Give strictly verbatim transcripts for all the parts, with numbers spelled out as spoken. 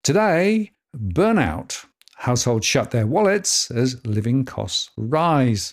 Today, burnout. Households shut their wallets as living costs rise.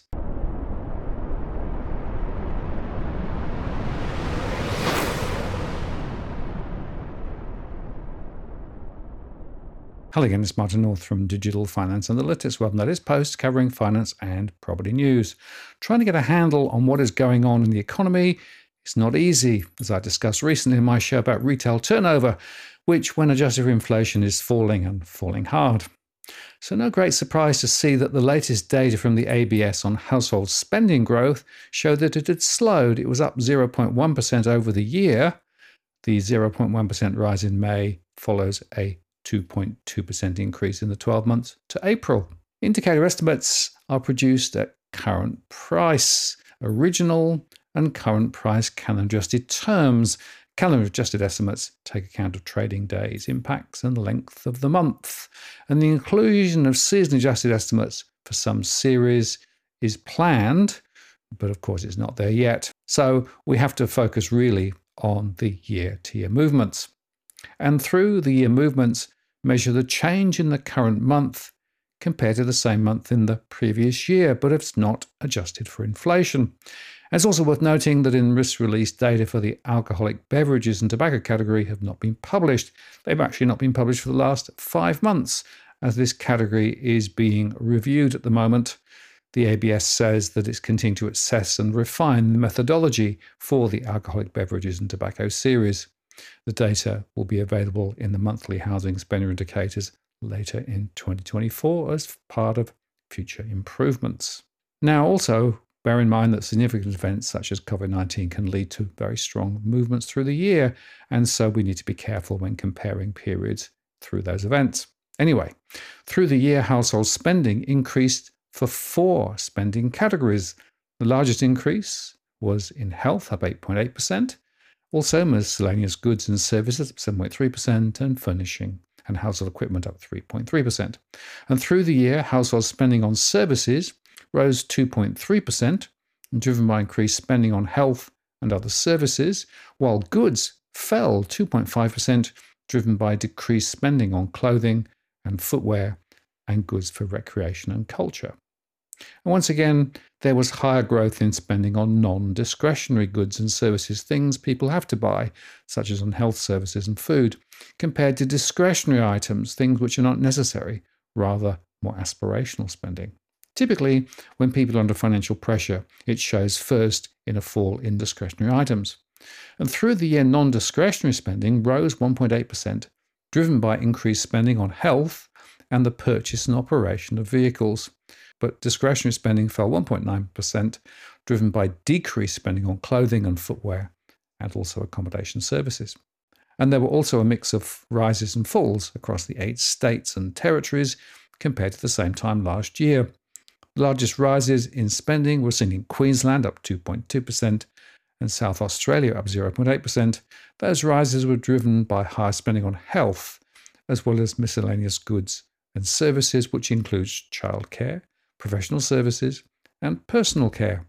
Hello again, it's Martin North from Digital Finance Analytics. Welcome to this post covering finance and property news. Trying to get a handle on what is going on in the economy is not easy, as I discussed recently in my show about retail turnover, which, when adjusted for inflation, is falling and falling hard. So no great surprise to see that the latest data from the A B S on household spending growth showed that it had slowed. It was up zero point one percent over the year. The zero point one percent rise in May follows a two point two percent increase in the twelve months to April. Indicator estimates are produced at current price, original and current price calendar-adjusted terms. Calendar-adjusted estimates take account of trading days, impacts and length of the month. And the inclusion of season-adjusted estimates for some series is planned, but of course it's not there yet. So we have to focus really on the year-to-year movements. And through the year movements, measure the change in the current month compared to the same month in the previous year, but it's not adjusted for inflation. And it's also worth noting that in risk-released data for the alcoholic beverages and tobacco category have not been published. They've actually not been published for the last five months, as this category is being reviewed at the moment. The A B S says that it's continuing to assess and refine the methodology for the alcoholic beverages and tobacco series. The data will be available in the monthly housing spender indicators later in twenty twenty-four as part of future improvements. Now, also bear in mind that significant events such as COVID nineteen can lead to very strong movements through the year, and so we need to be careful when comparing periods through those events. Anyway, through the year, household spending increased for four spending categories. The largest increase was in health, up eight point eight percent. Also, miscellaneous goods and services up seven point three percent, and furnishing and household equipment up three point three percent. And through the year, household spending on services rose two point three percent, driven by increased spending on health and other services, while goods fell two point five percent, driven by decreased spending on clothing and footwear and goods for recreation and culture. And once again, there was higher growth in spending on non-discretionary goods and services, things people have to buy, such as on health services and food, compared to discretionary items, things which are not necessary, rather more aspirational spending. Typically, when people are under financial pressure, it shows first in a fall in discretionary items. And through the year, non-discretionary spending rose one point eight percent, driven by increased spending on health and the purchase and operation of vehicles. But discretionary spending fell one point nine percent, driven by decreased spending on clothing and footwear, and also accommodation services. And there were also a mix of rises and falls across the eight states and territories compared to the same time last year. The largest rises in spending were seen in Queensland, up two point two percent, and South Australia, up zero point eight percent. Those rises were driven by higher spending on health, as well as miscellaneous goods and services, which includes childcare, professional services, and personal care.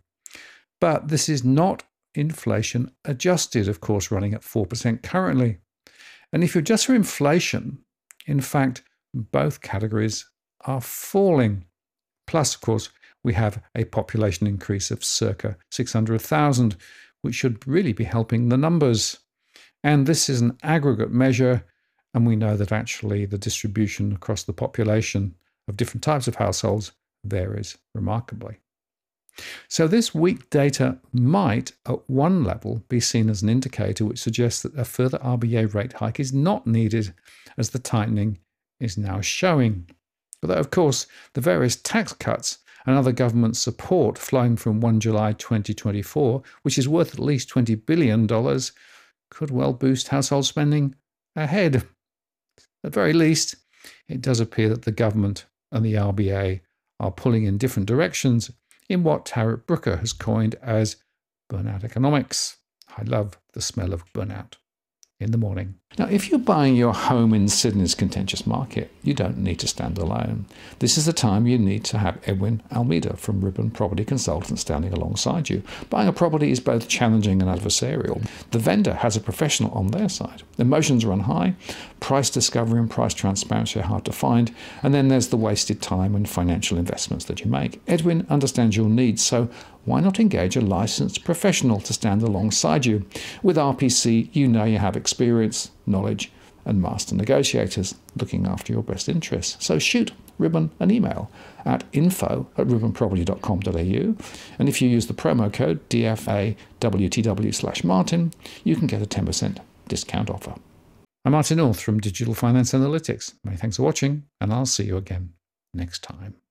But this is not inflation adjusted, of course, running at four percent currently. And if you adjust for inflation, in fact, both categories are falling. Plus, of course, we have a population increase of circa six hundred thousand, which should really be helping the numbers. And this is an aggregate measure, and we know that actually the distribution across the population of different types of households varies remarkably. So this weak data might, at one level, be seen as an indicator which suggests that a further R B A rate hike is not needed, as the tightening is now showing. Although, of course, the various tax cuts and other government support flowing from the first of July twenty twenty-four, which is worth at least twenty billion dollars, could well boost household spending ahead. At very least, it does appear that the government and the R B A are pulling in different directions in what Tarek Brooker has coined as burnout economics. I love the smell of burnout in the morning. Now, if you're buying your home in Sydney's contentious market, you don't need to stand alone. This is the time you need to have Edwin Almeida from Ribbon Property Consultants standing alongside you. Buying a property is both challenging and adversarial. The vendor has a professional on their side. Emotions run high, price discovery and price transparency are hard to find, and then there's the wasted time and financial investments that you make. Edwin understands your needs, so why not engage a licensed professional to stand alongside you? With R P C, you know you have experience, knowledge, and master negotiators looking after your best interests. So shoot Ribbon an email at info at ribbon property dot com dot a u, and if you use the promo code D F A W T W slash Martin, you can get a ten percent discount offer. I'm Martin North from Digital Finance Analytics. Many thanks for watching, and I'll see you again next time.